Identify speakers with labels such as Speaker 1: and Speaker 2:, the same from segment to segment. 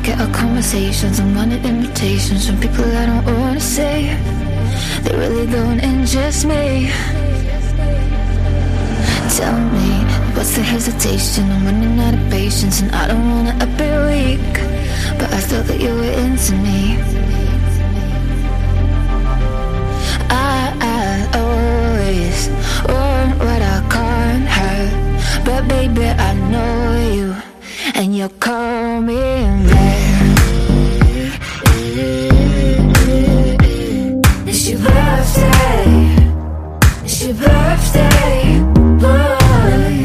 Speaker 1: at our conversations. I'm running invitations from people I don't wanna say. They really don't interest me. Tell me, what's the hesitation? I'm running out of patience and I don't wanna appear weak, but I thought that you were into me. I always want what I can't have, but baby I know you, and you're coming back. It's your birthday, it's your birthday, boy.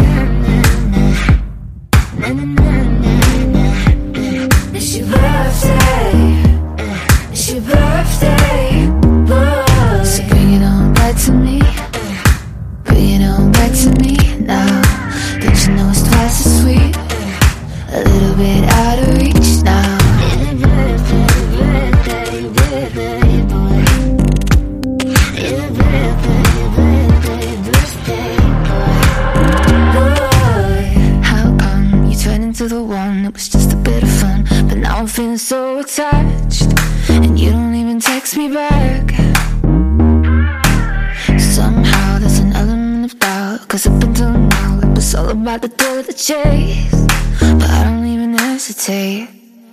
Speaker 1: It's your birthday, it's your birthday, boy. So bring it on back to me, bring it on back to me now. Don't you know it's twice as sweet, a little bit out of reach now. How come you turned into the one that was just a bit of fun, but now I'm feeling so attached, and you don't even text me back. Somehow there's an element of doubt, cause up until now it was all about the thrill of the chase, but I don't even hesitate,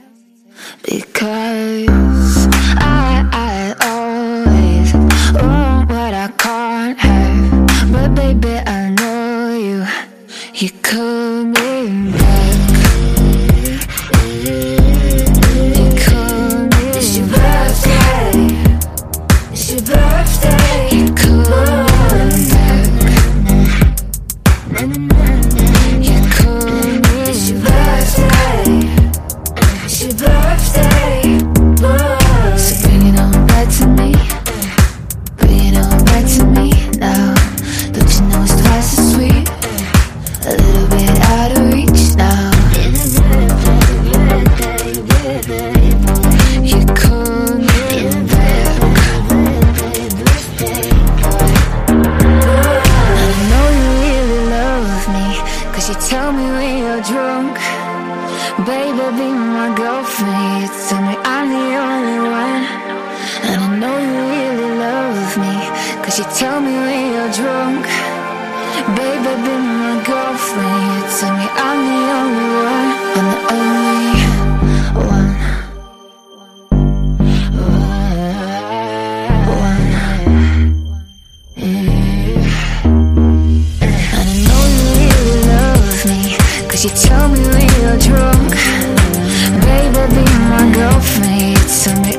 Speaker 1: because I always want what I can't have, but baby I know you, you're coming back. You're coming. It's your birthday, it's your birthday, you're coming back. You're coming. It's your birthday, it's your birthday, boy. So bring it on back to me, bring it on back to me now. Don't you know it's twice as sweet, a little bit out of reach now. You're coming back. I know you really love me, cause you tell me when you're drunk, baby be my girlfriend. You tell me I'm the only one. And I know you really love me, cause you tell me when you're drunk, baby be my girlfriend. You tell me I'm the only one, I'm the only one. And I know you really love me, cause you tell me when you're drunk, baby be my girlfriend. You tell me